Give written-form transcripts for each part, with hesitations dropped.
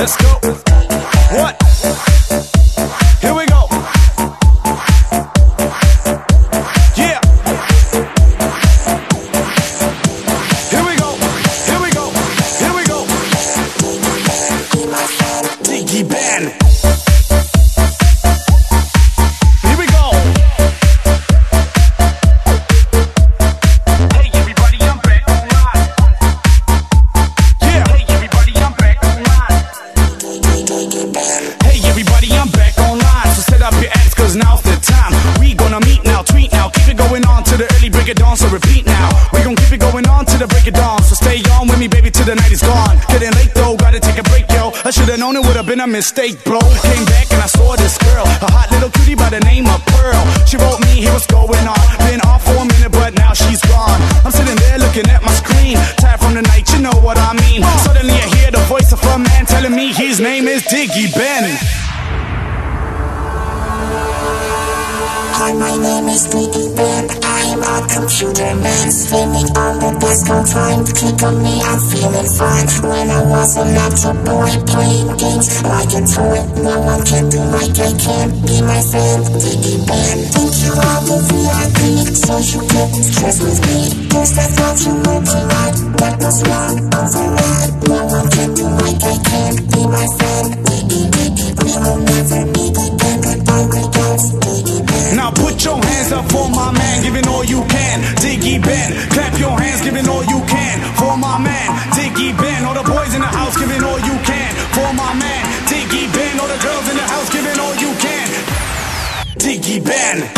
Let's go. What? Here we go. Yeah. Here we go. Here we go. Here we go. Diggy Ben. Here we go. Hey everybody, I'm back online. Yeah. Hey everybody, I'm back online. Hey everybody, I'm back online. So set up your acts, cause now's the time. We gonna meet now, tweet now. Keep it going on to the early break of dawn, so repeat now. We gon' keep it going on to the break of dawn. So stay on with me, baby, till the night is gone. Getting late though, gotta take a break, yo. I should've known it would've been a mistake, bro. Came back and I saw this girl, a hot little cutie by the name of Pearl. She wrote me, here what's going on. Been off for a minute, but now she's gone. I'm sitting there looking at my screen, tired from the night, you know what I mean. Suddenly I hear the voice of a man telling me his name is Diggy Ben. Hi, my name is Diggy Ben. I'm a computer man, spending all the best of time. Click on me, I'm feeling fine. When I was a laptop boy, playing games like a toy. No one can do like I can. Be my friend, Diggy Ben. Thank you all the VIP, so you get stressed with me. Cause I thought you were polite, that was wrong, override. No one can do like I can. Be my friend, Diggy Diggy. We will never meet again, but I will go, Diggy Ben. Now put your hands up for my man, giving all you can, Diggy Ben. Clap your hands, giving all you can for my man, Diggy Ben. All the boys in the house, giving all you can for my man, Diggy Ben. All the girls in the house, giving all you can, Diggy Ben.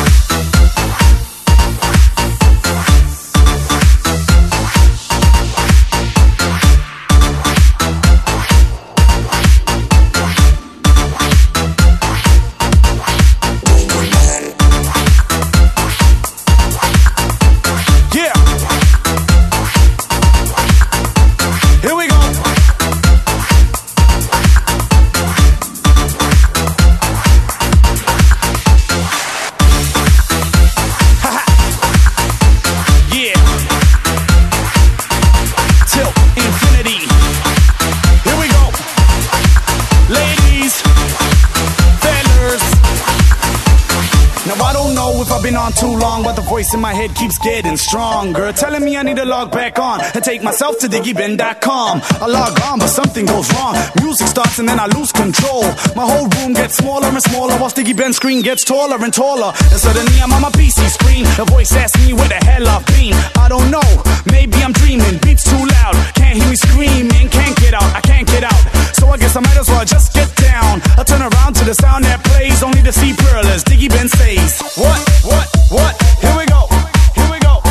Been on too long, but the voice in my head keeps getting stronger, telling me I need to log back on and take myself to diggyben.com. I log on, but something goes wrong. Music starts and then I lose control. My whole room gets smaller and smaller, while Diggy Ben's screen gets taller and taller. And suddenly I'm on my PC screen. A voice asks me where the hell I've been. I don't know, maybe I'm dreaming. Beats too loud, can't hear me screaming. Can't get out, I can't get out. So I guess I might as well just get down. I turn around to the sound that plays, only to see Pearl as Diggy Ben says, What? Here we go. Here we go.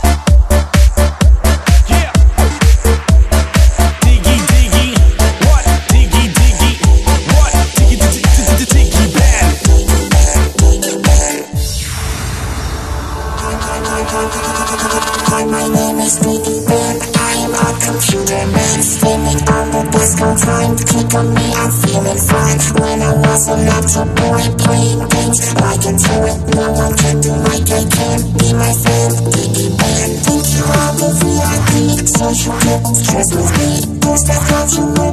Yeah. Diggy, diggy. What? Diggy, diggy. What? Diggy, diggy, Diggy Ben. Hi, my name is Diggy Ben. I'm a computer man, spending all the best of time. Click on me, I'm feeling fine. When I was a laptop boy, playing games like a toy. No one can do like I can. Be my friend, Diggy Ben. Thank you all the VIP, so you get stressed with me. Cause I thought you were